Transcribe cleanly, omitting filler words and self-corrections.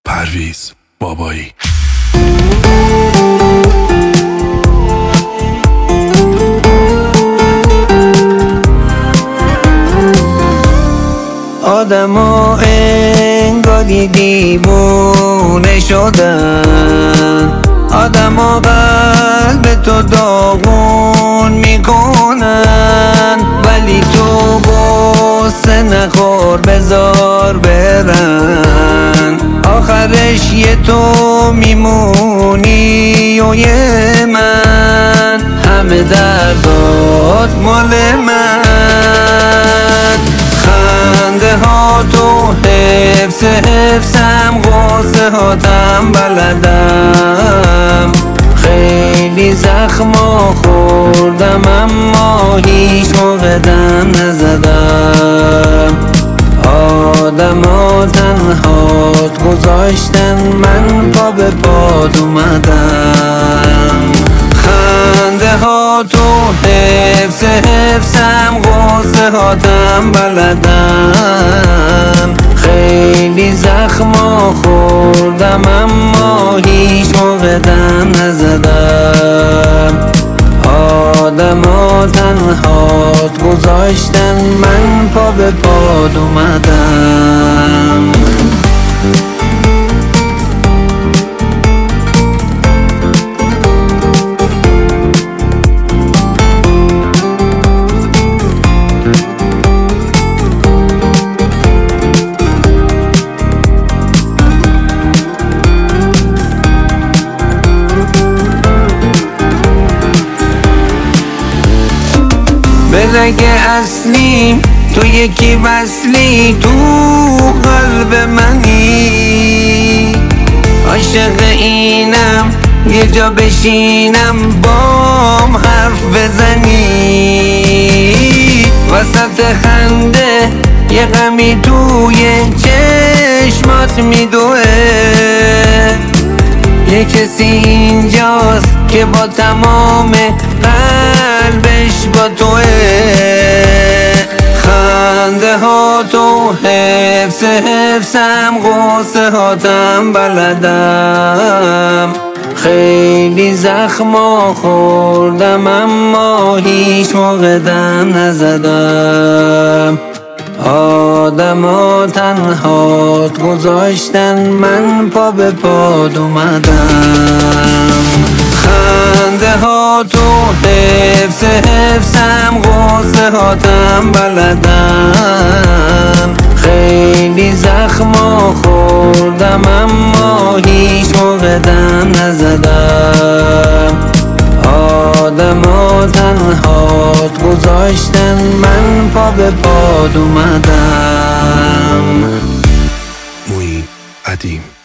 پرویز بابایی. آدما انگاری دیوونه شدن، آدما قلب تو داغون میکنن، ولی تو غصه نخور بذار برن، آخرش یه تو میمونی و یه من، همه دردات مال من. خنده ها تو حفظم، غصه هاتم بلدم، خیلی زخما خوردم اما هیچ موقع دم نزدم. آدما تنهات گذاشتن، من پا به پاد اومدم. خنده ها تو حفظم، غصه هاتم بلدم، خیلی زخما خوردم اما هیچ موقع دم نزدم. آدما تنهات گذاشتن، من پا به پاد اومدم. به رگ اصلی تو یکی وصلی، تو قلب منی، عاشق اینم یه جا بشینم بام حرف بزنی، وسط خنده یه غمی توی چشمات میدوه، یه کسی اینجاست که با تمام قلبش با توه. خنده ها تو حفظم، غصه هاتم بلدم، خیلی زخما خوردم اما هیچ موقع دم نزدم. آدما تنهات گذاشتن، من پا به پاد اومدم. خنده ها تو حفظم، غصه هاتم بلدم، خیلی زخما خوردم اما هیچ موقع دم نزدم. آدما تنهات گذاشتن، من پا به پاد اومدم. معین قدیم.